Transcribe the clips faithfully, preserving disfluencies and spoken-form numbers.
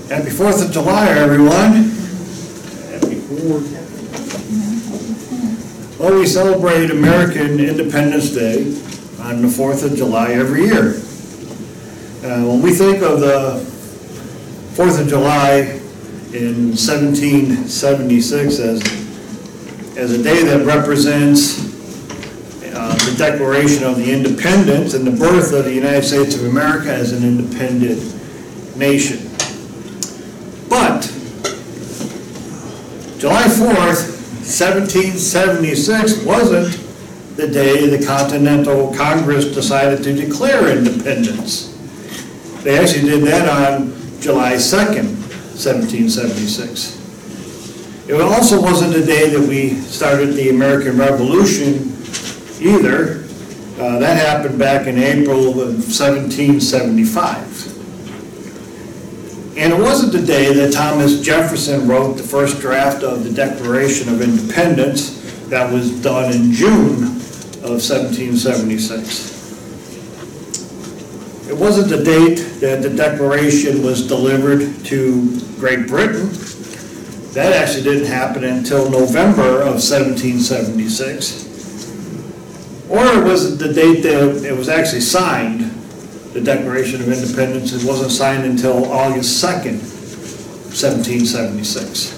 Happy fourth of July, everyone. Happy fourth. Well, we celebrate American Independence Day on the fourth of July every year. Uh, when we think of the fourth of July in seventeen seventy-six as, as a day that represents uh, the Declaration of the Independence and the birth of the United States of America as an independent nation. But July fourth, seventeen seventy-six wasn't the day the Continental Congress decided to declare independence. They actually did that on July second, seventeen seventy-six. It also wasn't the day that we started the American Revolution either. Uh, that happened back in April of seventeen seventy-five. And it wasn't the day that Thomas Jefferson wrote the first draft of the Declaration of Independence. That was done in June of seventeen seventy-six. It wasn't the date that the Declaration was delivered to Great Britain. That actually didn't happen until November of seventeen seventy-six. Or it wasn't the date that it was actually signed, the Declaration of Independence. It wasn't signed until August second, seventeen seventy-six.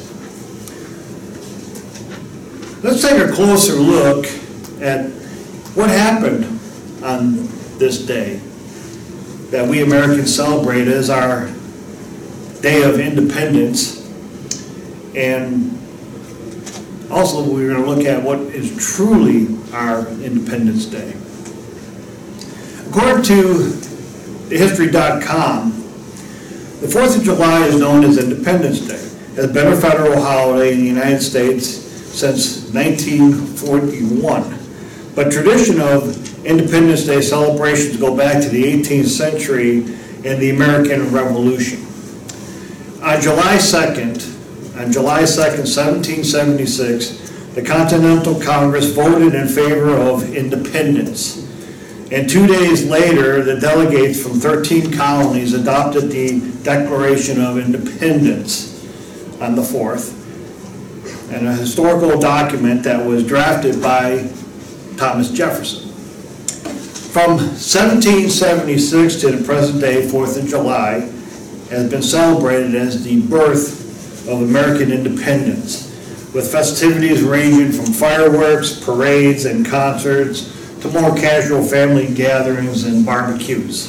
Let's take a closer look at what happened on this day that we Americans celebrate as our Day of Independence. And also we're going to look at what is truly our Independence Day. According to the history dot com, the fourth of July is known as Independence Day. It has been a federal holiday in the United States since nineteen forty-one. But tradition of Independence Day celebrations go back to the eighteenth century and the American Revolution. On July second, on July second, seventeen seventy-six, the Continental Congress voted in favor of independence. And two days later, the delegates from thirteen colonies adopted the Declaration of Independence on the fourth, and a historical document that was drafted by Thomas Jefferson. From seventeen seventy-six to the present day, fourth of July has been celebrated as the birth of American independence, with festivities ranging from fireworks, parades, and concerts to more casual family gatherings and barbecues.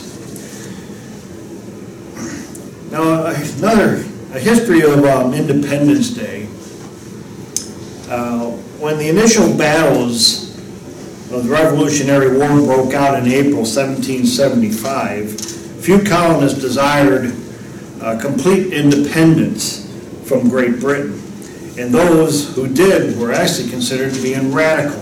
Now, another a history of um, Independence Day. Uh, when the initial battles of the Revolutionary War broke out in April seventeen seventy-five, few colonists desired uh, complete independence from Great Britain, and those who did were actually considered being radical.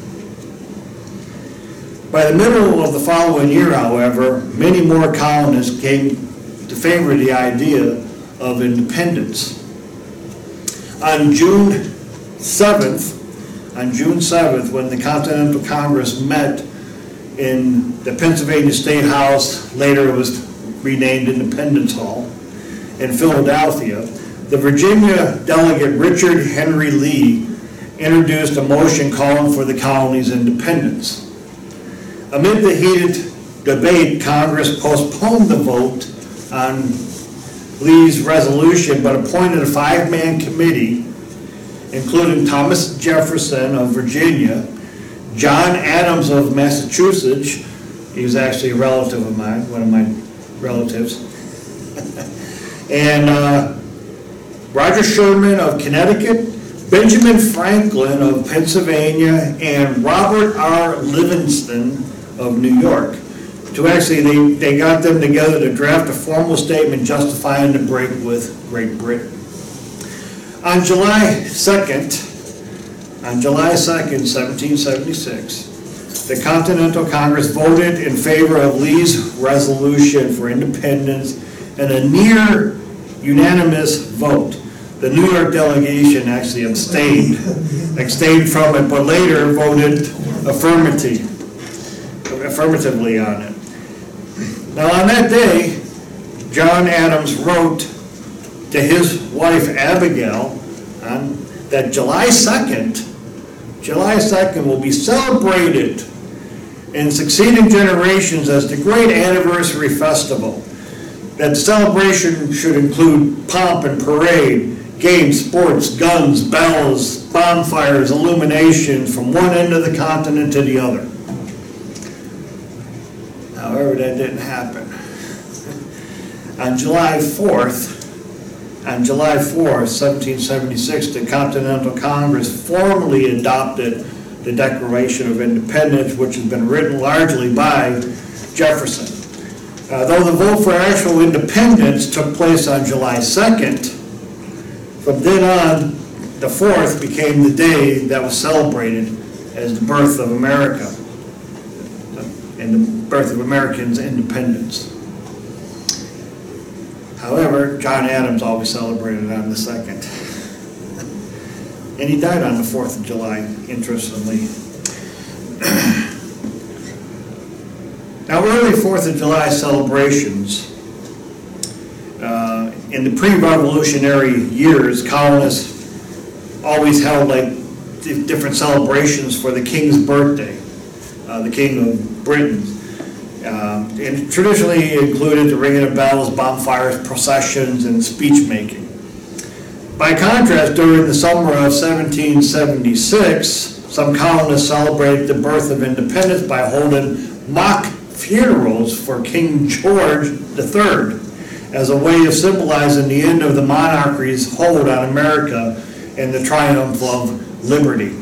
By the middle of the following year, however, many more colonists came to favor the idea of independence. On June seventh, On June seventh, when the Continental Congress met in the Pennsylvania State House, later it was renamed Independence Hall, in Philadelphia, the Virginia delegate Richard Henry Lee introduced a motion calling for the colony's independence. Amid the heated debate, Congress postponed the vote on Lee's resolution, but appointed a five-man committee including Thomas Jefferson of Virginia, John Adams of Massachusetts. He was actually a relative of mine, one of my relatives. and uh, Roger Sherman of Connecticut, Benjamin Franklin of Pennsylvania, and Robert R. Livingston of New York. To actually, they, they got them together to draft a formal statement justifying the break with Great Britain. On July second, on July second, seventeen seventy-six, the Continental Congress voted in favor of Lee's resolution for independence in a near unanimous vote. The New York delegation actually abstained, abstained from it, but later voted affirmative, affirmatively on it. Now on that day, John Adams wrote to his wife Abigail on that July second, July second will be celebrated in succeeding generations as the great anniversary festival. That the celebration should include pomp and parade, games, sports, guns, bells, bonfires, illuminations from one end of the continent to the other. However, that didn't happen. On July fourth, on July fourth, seventeen seventy-six, the Continental Congress formally adopted the Declaration of Independence, which has been written largely by Jefferson. Uh, though the vote for actual independence took place on July second, from then on, the fourth became the day that was celebrated as the birth of America and the birth of Americans' independence. However, John Adams always celebrated on the second. And he died on the fourth of July, interestingly. Now, early fourth of July celebrations, uh, in the pre-revolutionary years, colonists always held like different celebrations for the king's birthday, uh, the king of Britain. Uh, and traditionally included the ringing of bells, bonfires, processions, and speech making. By contrast, during the summer of seventeen seventy-six, some colonists celebrated the birth of independence by holding mock funerals for King George the Third as a way of symbolizing the end of the monarchy's hold on America and the triumph of liberty.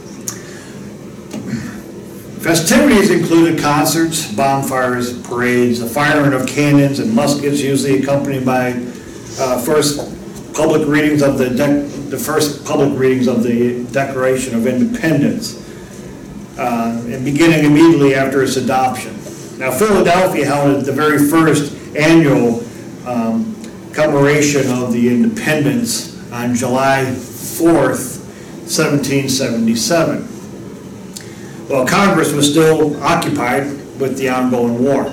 Festivities included concerts, bonfires, parades, the firing of cannons and muskets, usually accompanied by uh, first public readings of the de- the first public readings of the Declaration of Independence, uh, and beginning immediately after its adoption. Now, Philadelphia held the very first annual um, commemoration of the independence on July fourth, seventeen seventy-seven. Well, Congress was still occupied with the ongoing war.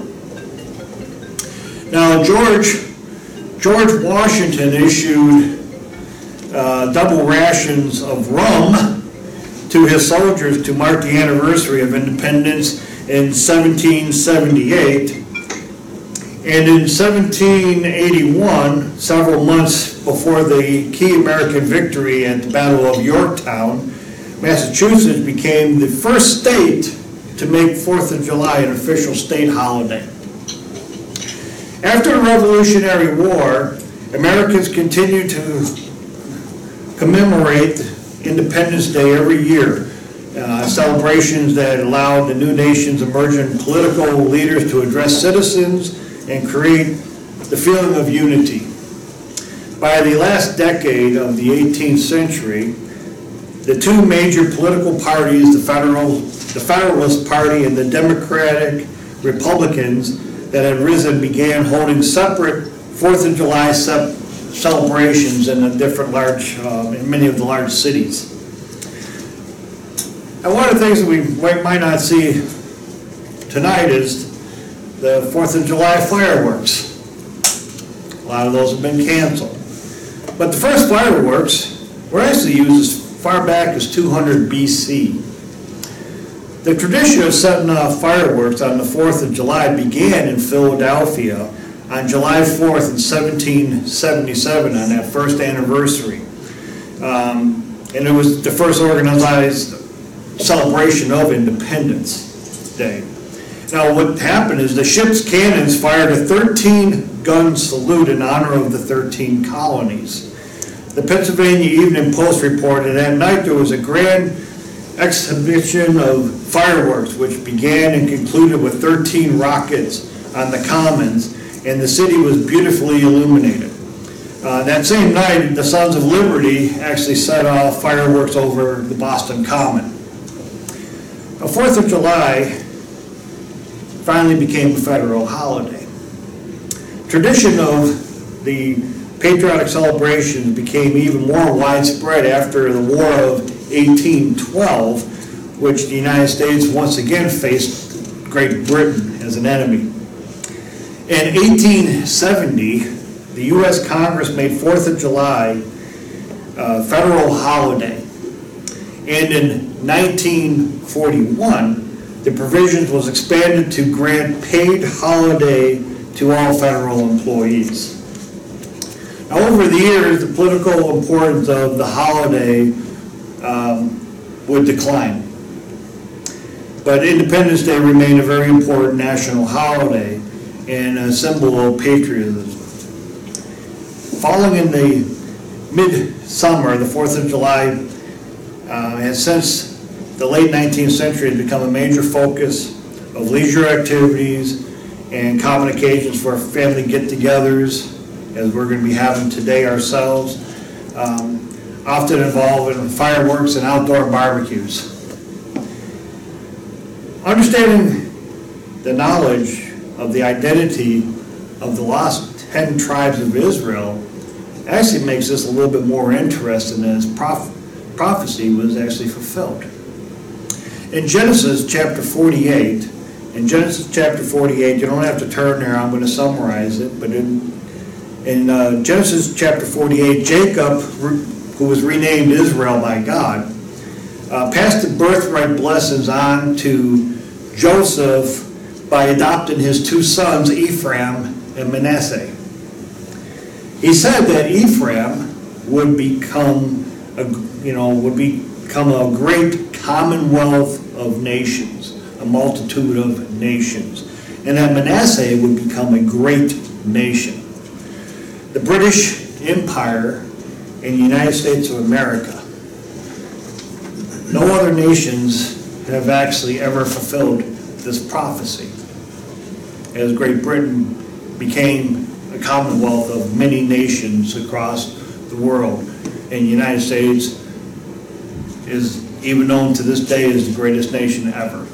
Now, George, George Washington issued uh, double rations of rum to his soldiers to mark the anniversary of independence in seventeen seventy-eight. And in seventeen eighty-one, several months before the key American victory at the Battle of Yorktown, Massachusetts became the first state to make fourth of July an official state holiday. After the Revolutionary War, Americans continued to commemorate Independence Day every year, uh, celebrations that allowed the new nation's emerging political leaders to address citizens and create the feeling of unity. By the last decade of the eighteenth century, the two major political parties, the Federal, the Federalist Party and the Democratic Republicans that had risen, began holding separate fourth of July ce- celebrations in the different large, uh, in many of the large cities. And one of the things that we might not see tonight is the fourth of July fireworks. A lot of those have been canceled. But the first fireworks were actually used as far back as two hundred B C. The tradition of setting off fireworks on the fourth of July began in Philadelphia on July fourth in seventeen seventy-seven, on that first anniversary. Um, and it was the first organized celebration of Independence Day. Now, what happened is the ship's cannons fired a thirteen-gun salute in honor of the thirteen colonies. The Pennsylvania Evening Post reported that night there was a grand exhibition of fireworks which began and concluded with thirteen rockets on the Commons, and the city was beautifully illuminated. Uh, that same night, the Sons of Liberty actually set off fireworks over the Boston Common. The fourth of July finally became a federal holiday. Tradition of the patriotic celebrations became even more widespread after the War of eighteen twelve, which the United States once again faced Great Britain as an enemy. In eighteen seventy, the U S Congress made fourth of July a federal holiday. And in nineteen forty-one, the provisions was expanded to grant paid holiday to all federal employees. Now, over the years, the political importance of the holiday um, would decline. But Independence Day remained a very important national holiday and a symbol of patriotism. Falling in the mid-summer, the fourth of July uh, has since the late nineteenth century become a major focus of leisure activities and common occasions for family get-togethers, as we're going to be having today ourselves, um, often involving fireworks and outdoor barbecues. Understanding the knowledge of the identity of the lost ten tribes of Israel actually makes this a little bit more interesting as proph prophecy was actually fulfilled. In Genesis chapter forty-eight, in Genesis chapter forty-eight, you don't have to turn there, I'm going to summarize it, but in, in uh, Genesis chapter forty-eight, Jacob, who was renamed Israel by God, uh, passed the birthright blessings on to Joseph by adopting his two sons, Ephraim and Manasseh. He said that Ephraim would become, a, you know, would become a great commonwealth of nations, a multitude of nations, and that Manasseh would become a great nation. The British Empire and the United States of America, no other nations have actually ever fulfilled this prophecy, as Great Britain became a commonwealth of many nations across the world, and the United States is even known to this day as the greatest nation ever.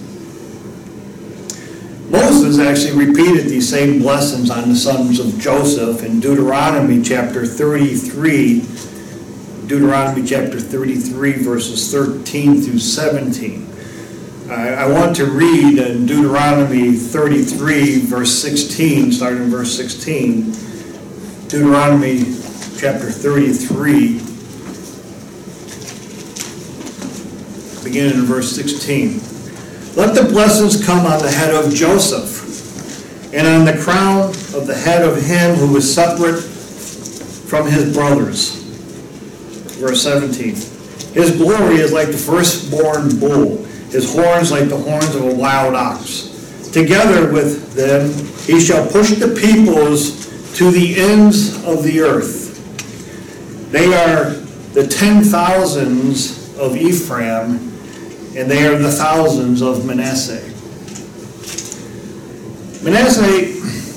Moses actually repeated these same blessings on the sons of Joseph in Deuteronomy chapter thirty-three, Deuteronomy chapter thirty-three, verses thirteen through seventeen. I, I want to read in Deuteronomy thirty-three, verse sixteen, starting in verse sixteen. Deuteronomy chapter thirty-three, beginning in verse sixteen. Let the blessings come on the head of Joseph, and on the crown of the head of him who is separate from his brothers. Verse seventeen. His glory is like the firstborn bull, his horns like the horns of a wild ox. Together with them he shall push the peoples to the ends of the earth. They are the ten thousands of Ephraim, and they are the thousands of Manasseh. Manasseh,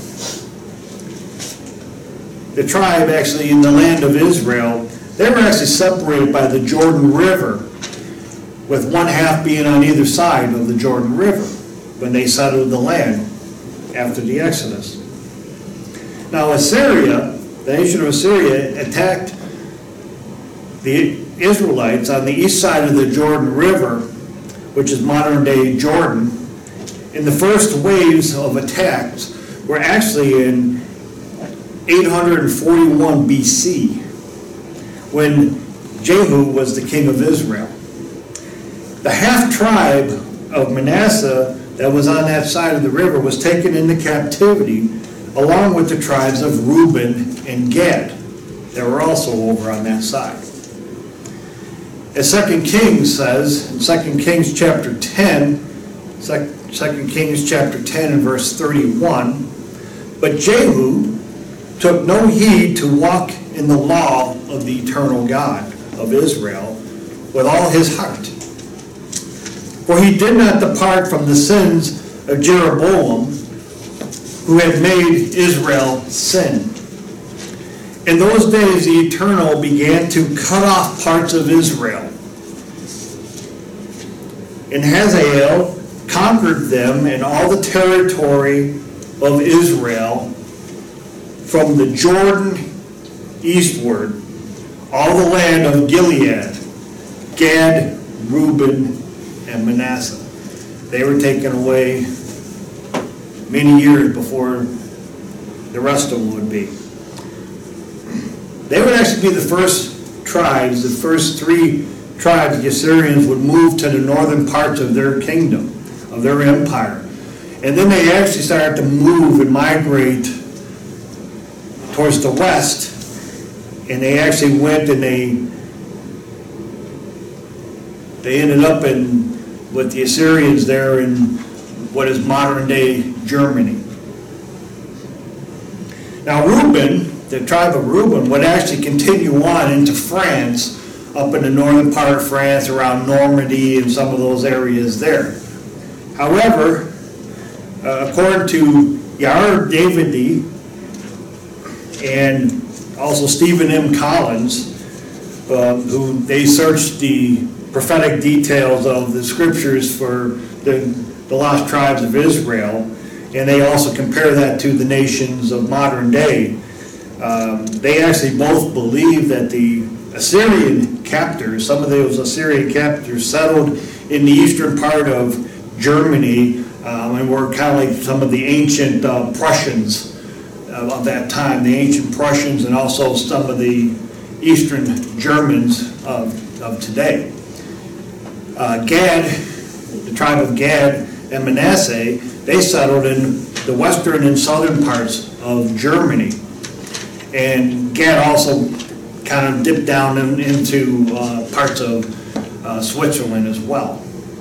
the tribe actually in the land of Israel, they were actually separated by the Jordan River, with one half being on either side of the Jordan River when they settled the land after the Exodus. Now Assyria, the nation of Assyria, attacked the Israelites on the east side of the Jordan River, which is modern-day Jordan. And the first waves of attacks were actually in eight hundred forty-one B C, when Jehu was the king of Israel. The half-tribe of Manasseh that was on that side of the river was taken into captivity, along with the tribes of Reuben and Gad that were also over on that side. As Second Kings says, in Second Kings chapter ten, Second Kings chapter ten and verse thirty-one, but Jehu took no heed to walk in the law of the eternal God of Israel with all his heart. For he did not depart from the sins of Jeroboam, who had made Israel sin. In those days the Eternal began to cut off parts of Israel. And Hazael conquered them and all the territory of Israel from the Jordan eastward, all the land of Gilead, Gad, Reuben, and Manasseh. They were taken away many years before the rest of them would be. they would actually be the first tribes, the first three tribes, the Assyrians would move to the northern parts of their kingdom, of their empire. And then they actually started to move and migrate towards the west, and they actually went and they they ended up in with the Assyrians there in what is modern day Germany. Now Reuben, the tribe of Reuben, would actually continue on into France, up in the northern part of France, around Normandy and some of those areas there. However, uh, according to Yair Davidy and also Stephen M. Collins, uh, who they searched the prophetic details of the scriptures for the, the lost tribes of Israel, and they also compare that to the nations of modern day. Um, they actually both believe that the Assyrian captors, some of those Assyrian captors settled in the eastern part of Germany, um, and were kind of like some of the ancient uh, Prussians uh, of that time, the ancient Prussians, and also some of the eastern Germans of, of today. Uh, Gad, the tribe of Gad and Manasseh, they settled in the western and southern parts of Germany. And Gad also kind of dipped down in, into uh, parts of uh, Switzerland as well.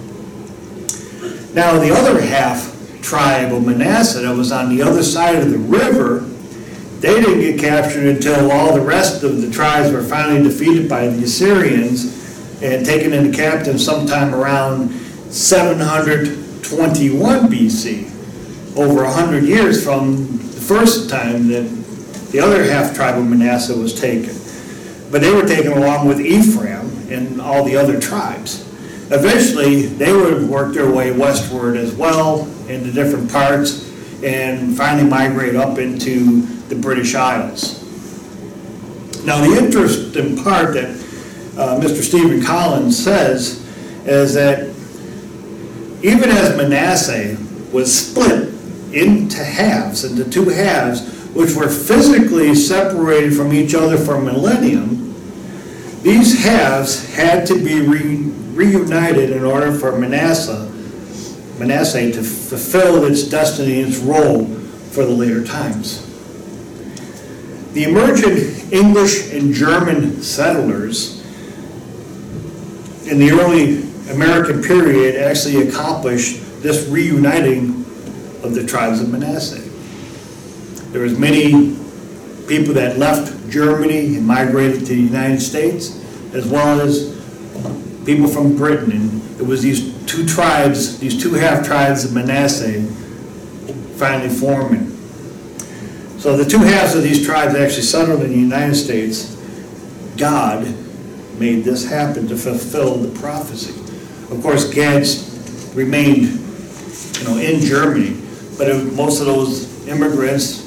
Now the other half tribe of Manasseh that was on the other side of the river, they didn't get captured until all the rest of the tribes were finally defeated by the Assyrians and taken into captivity sometime around seven hundred twenty-one B C, over one hundred years from the first time that the other half tribe of Manasseh was taken. But they were taken along with Ephraim and all the other tribes. Eventually, they would work their way westward as well into different parts and finally migrate up into the British Isles. Now, the interesting part that uh, Mister Stephen Collins says is that even as Manasseh was split into halves, into two halves, which were physically separated from each other for a millennium, these halves had to be re reunited in order for Manasseh, Manasseh to fulfill its destiny, its role for the later times. The emerging English and German settlers in the early American period actually accomplished this reuniting of the tribes of Manasseh. There was many people that left Germany and migrated to the United States, as well as people from Britain. And it was these two tribes, these two half-tribes of Manasseh finally forming. So the two halves of these tribes actually settled in the United States. God made this happen to fulfill the prophecy. Of course, Gad's remained, you know, in Germany, but it, most of those immigrants,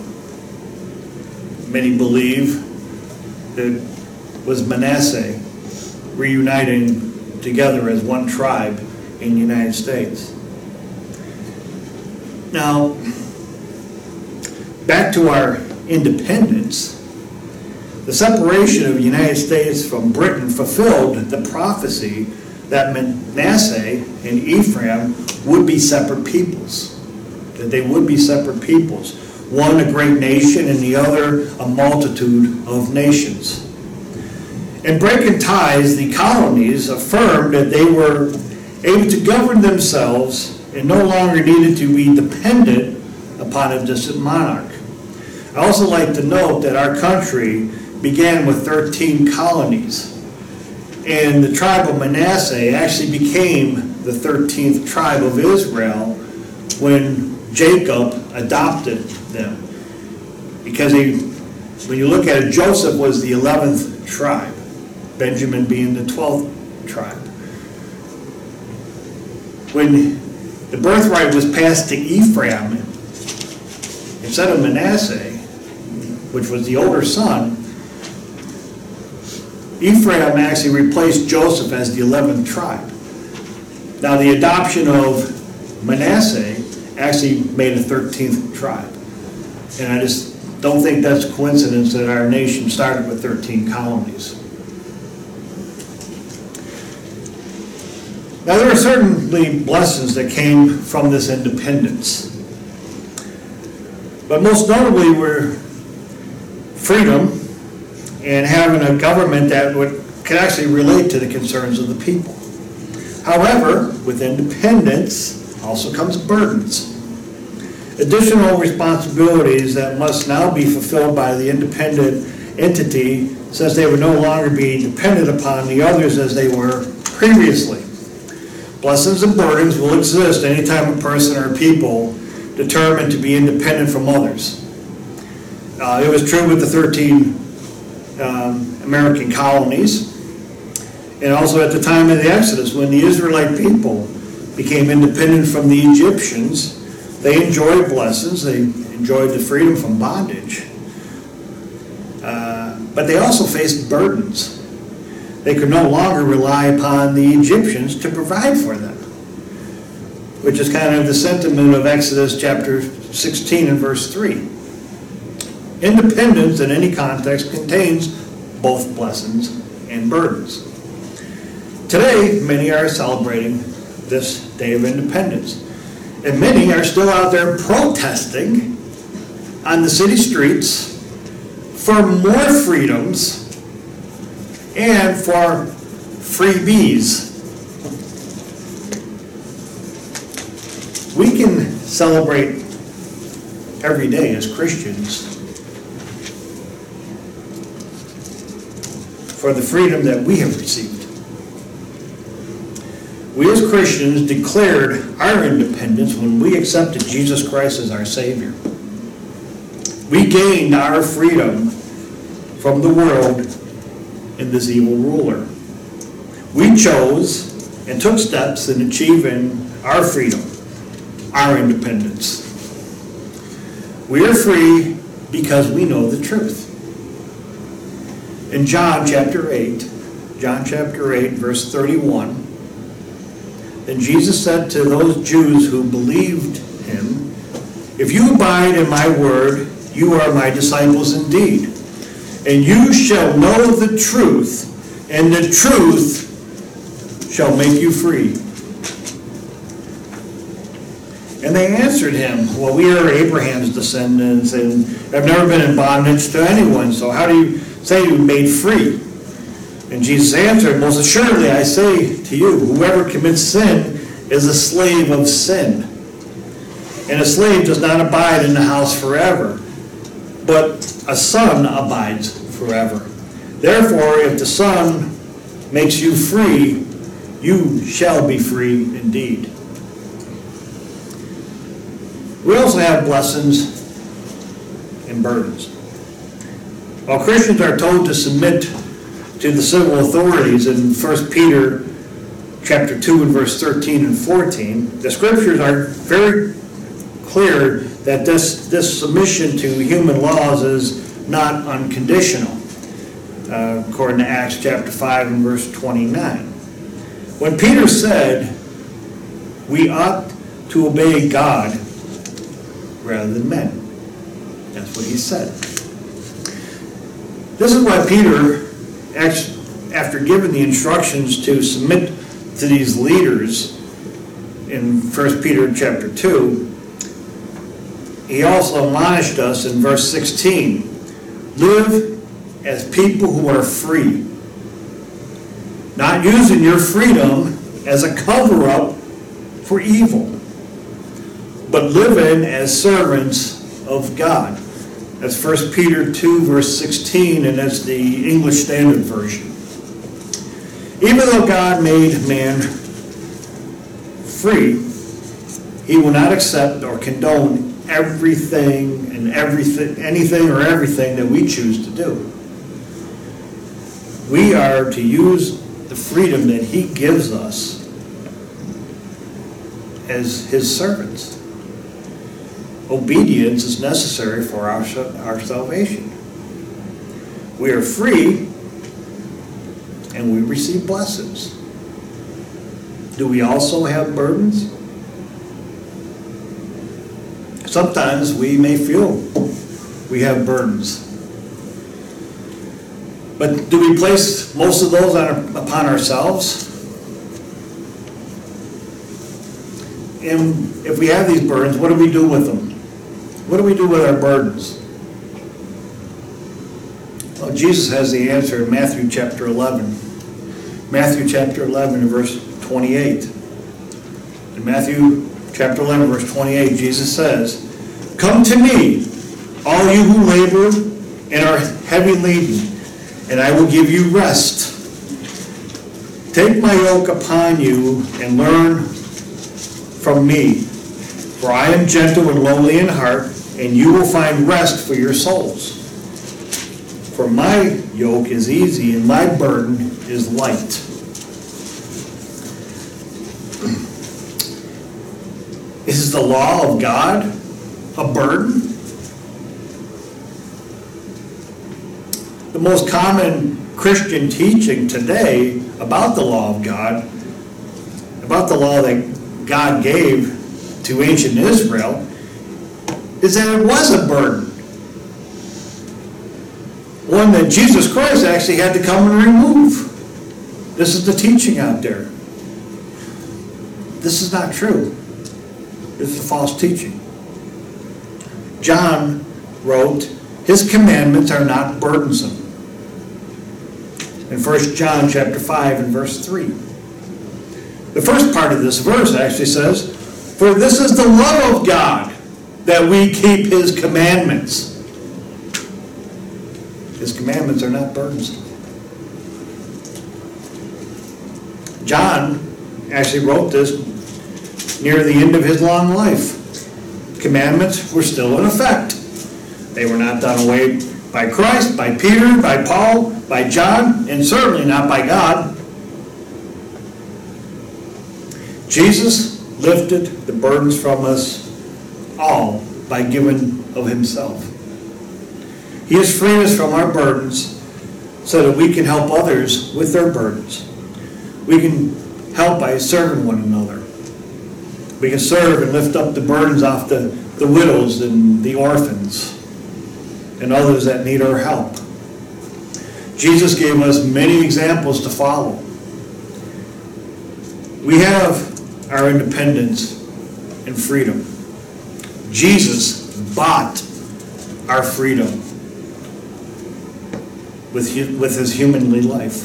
many believe, that was Manasseh reuniting together as one tribe in the United States. Now, back to our independence, the separation of the United States from Britain fulfilled the prophecy that Manasseh and Ephraim would be separate peoples, that they would be separate peoples. One a great nation and the other a multitude of nations. In breaking ties, the colonies affirmed that they were able to govern themselves and no longer needed to be dependent upon a distant monarch. I also like to note that our country began with thirteen colonies, and the tribe of Manasseh actually became the thirteenth tribe of Israel when Jacob adopted them. Because he, when you look at it, Joseph was the eleventh tribe, Benjamin being the twelfth tribe. When the birthright was passed to Ephraim instead of Manasseh, which was the older son, Ephraim actually replaced Joseph as the eleventh tribe. Now the adoption of Manasseh actually made a thirteenth tribe. And I just don't think that's a coincidence that our nation started with thirteen colonies. Now, there are certainly blessings that came from this independence. But most notably were freedom and having a government that would, could actually relate to the concerns of the people. However, with independence also comes burdens. Additional responsibilities that must now be fulfilled by the independent entity, since they would no longer be dependent upon the others as they were previously. Blessings and burdens will exist anytime a person or people determined to be independent from others. Uh, it was true with the thirteen um, American colonies, and also at the time of the Exodus, when the Israelite people became independent from the Egyptians. They enjoyed blessings, they enjoyed the freedom from bondage, uh, but they also faced burdens. They could no longer rely upon the Egyptians to provide for them, which is kind of the sentiment of Exodus chapter sixteen and verse three. Independence in any context contains both blessings and burdens. Today, many are celebrating this Day of Independence, and many are still out there protesting on the city streets for more freedoms and for freebies. We can celebrate every day as Christians for the freedom that we have received. We as Christians declared our independence when we accepted Jesus Christ as our Savior. We gained our freedom from the world and this evil ruler. We chose and took steps in achieving our freedom, our independence. We are free because we know the truth. In John chapter eight, John chapter eight, verse thirty-one, then Jesus said to those Jews who believed him, "If you abide in my word, you are my disciples indeed. And you shall know the truth, and the truth shall make you free." And they answered him, "Well, we are Abraham's descendants and have never been in bondage to anyone, so how do you say you were made free?" And Jesus answered, "Most assuredly I say to you, whoever commits sin is a slave of sin. And a slave does not abide in the house forever, but a son abides forever. Therefore, if the Son makes you free, you shall be free indeed." We also have blessings and burdens. While Christians are told to submit to the civil authorities in First Peter chapter two and verse thirteen and fourteen, the scriptures are very clear that this, this submission to human laws is not unconditional, uh, according to Acts chapter five and verse twenty-nine. When Peter said, we ought to obey God rather than men, that's what he said. This is why Peter, after giving the instructions to submit to these leaders in First Peter chapter two, he also admonished us in verse sixteen, live as people who are free, not using your freedom as a cover-up for evil, but living as servants of God. That's First Peter two, verse sixteen, and that's the English Standard Version. Even though God made man free, he will not accept or condone everything and everything, anything or everything that we choose to do. We are to use the freedom that he gives us as his servants. Obedience is necessary for our, our salvation. We are free and we receive blessings. Do we also have burdens? Sometimes we may feel we have burdens. But do we place most of those on, upon ourselves? And if we have these burdens, what do we do with them? What do we do with our burdens? Well, Jesus has the answer in Matthew chapter eleven. Matthew chapter eleven and verse twenty-eight. In Matthew chapter eleven, verse twenty-eight, Jesus says, "Come to me, all you who labor and are heavy laden, and I will give you rest. Take my yoke upon you and learn from me, for I am gentle and lowly in heart, and you will find rest for your souls. For my yoke is easy and my burden is light." Is the law of God a burden? The most common Christian teaching today about the law of God, about the law that God gave to ancient Israel, is that it was a burden. One that Jesus Christ actually had to come and remove. This is the teaching out there. This is not true. This is a false teaching. John wrote, "His commandments are not burdensome." In First John chapter five and verse three. The first part of this verse actually says, "For this is the love of God, that we keep his commandments." His commandments are not burdensome. John actually wrote this near the end of his long life. Commandments were still in effect. They were not done away by Christ, by Peter, by Paul, by John, and certainly not by God. Jesus lifted the burdens from us all by giving of himself. He has freed us from our burdens so that we can help others with their burdens. We can help by serving one another. We can serve and lift up the burdens off the, the widows and the orphans and others that need our help. Jesus gave us many examples to follow. We have our independence and freedom. Jesus bought our freedom with his, with his humanly life.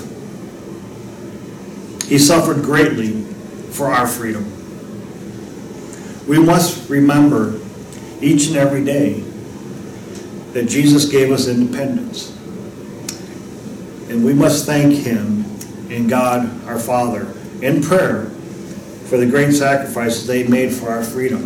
He suffered greatly for our freedom. We must remember each and every day that Jesus gave us independence. And we must thank him and God our Father in prayer for the great sacrifices they made for our freedom.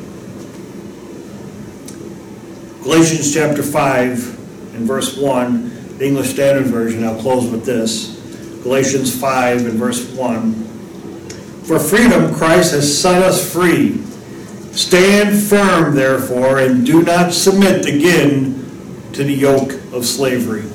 Galatians chapter five and verse one, the English Standard Version, I'll close with this. Galatians five and verse one. "For freedom Christ has set us free. Stand firm, therefore, and do not submit again to the yoke of slavery."